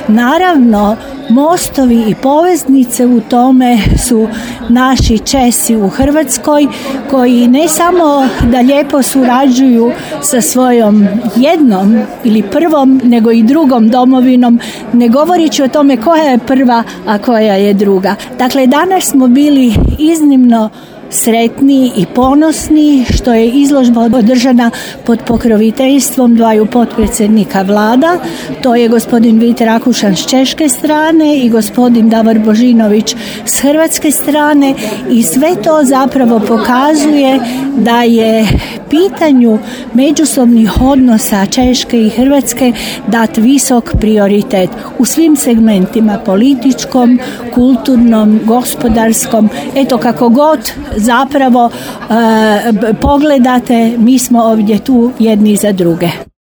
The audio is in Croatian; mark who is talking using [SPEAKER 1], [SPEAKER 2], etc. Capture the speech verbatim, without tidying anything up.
[SPEAKER 1] Naravno, mostovi i poveznice u tome su naši Česi u Hrvatskoj, koji ne samo da lijepo surađuju sa svojom jednom ili prvom, nego i drugom domovinom, ne govorići o tome koja je prva, a koja je druga. Dakle, danas smo bili iznimno sretni i ponosni što je izložba održana pod pokroviteljstvom dvaju potpredsjednika vlada. To je gospodin Vit Rakušan s češke strane i gospodin Davor Božinović s hrvatske strane, i sve to zapravo pokazuje da je pitanju međusobnih odnosa Češke i Hrvatske dat visok prioritet u svim segmentima, političkom, kulturnom, gospodarskom. Eto, kako god zapravo e, pogledate, mi smo ovdje tu jedni za druge.